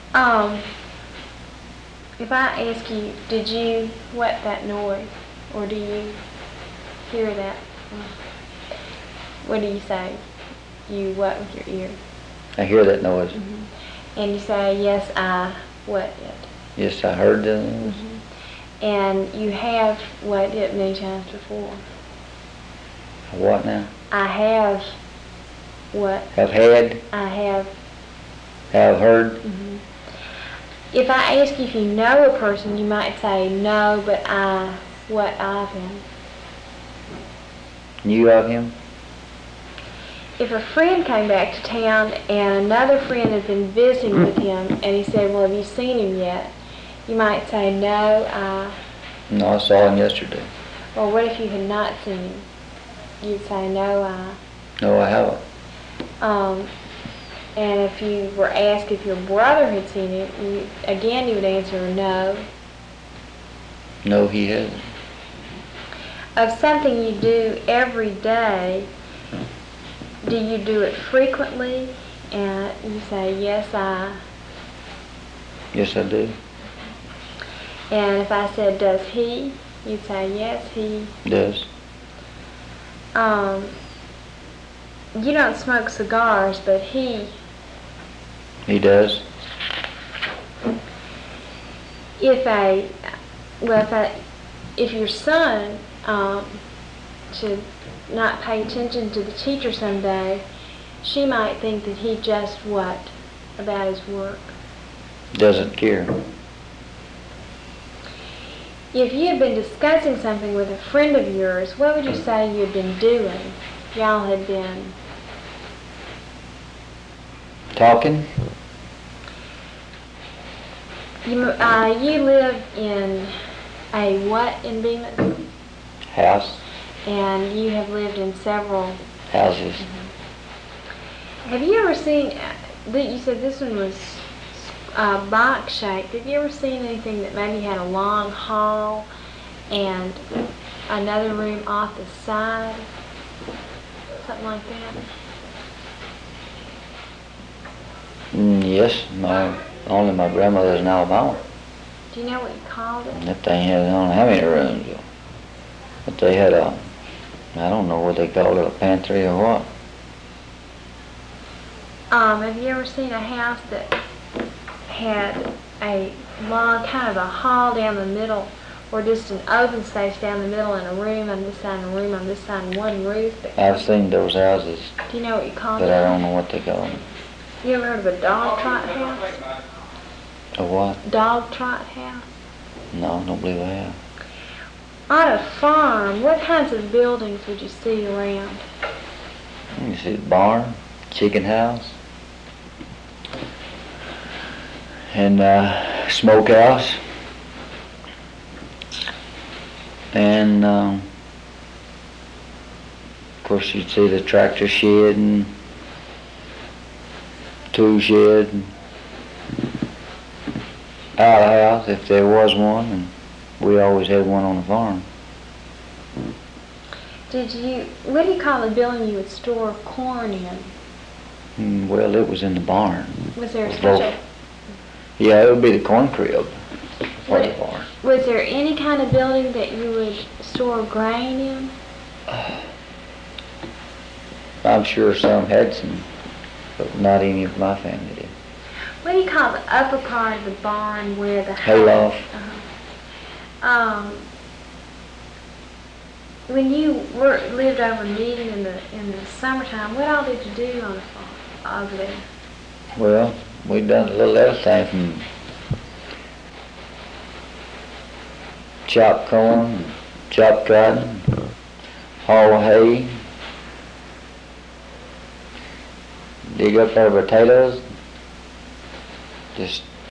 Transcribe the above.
Um, if I ask you, did you what that noise, or do you hear that? What do you say? You what with your ear? I hear that noise. And you say, yes, I what it? Yes, I heard the noise. And you have what it many times before. What now? I have what? Have had? I have. Have heard? If I ask you if you know a person, you might say, no, but I what of him. Knew of him? If a friend came back to town and another friend had been visiting with him and he said, well, have you seen him yet? You might say, no, I... No, I saw him yesterday. Or what if you had not seen him? You'd say, no, I... No, I haven't. And if you were asked if your brother had seen him, you would answer, no. No, he hasn't. Of something you do every day, do you do it frequently? And you say, yes, I... Yes, I do. And if I said, does he? You'd say, yes, he... Does. You don't smoke cigars, but he... He does. If your son should not pay attention to the teacher someday, she might think that he just what about his work? Doesn't care. If you had been discussing something with a friend of yours, what would you say you had been doing? Y'all had been... Talking? You live in a what in Bemis? House? And you have lived in several houses. Have you ever seen, you said this one was box shaped. Have you ever seen anything that maybe had a long hall and another room off the side? Something like that? Yes, only my grandmother's in Alabama. Do you know what you called it? That thing had, I don't know how many rooms. But they had I don't know what they called it, a pantry or what. Have you ever seen a house that had a long, kind of a hall down the middle, or just an open space down the middle and a room on this side and a room on this side and one roof? I've seen those houses. Do you know what you call it? But I don't know what they call them. You ever heard of a dog trot house? A what? Dog trot house? No, I don't believe I have. On a farm, what kinds of buildings would you see around? You see the barn, chicken house, and smokehouse, and of course you'd see the tractor shed and tool shed and outhouse if there was one, and we always had one on the farm. What do you call the building you would store corn in? Well, it was in the barn. Was there such a... Yeah, it would be the corn crib for the barn. Was there any kind of building that you would store grain in? I'm sure some had some, but not any of my family did. What do you call the upper part of the barn where the hayloft? When you lived over Needham in the summertime, what all did you do on the farm over there? Well, we done a little everything from chop corn, chop cotton, haul hay, dig up our potatoes, just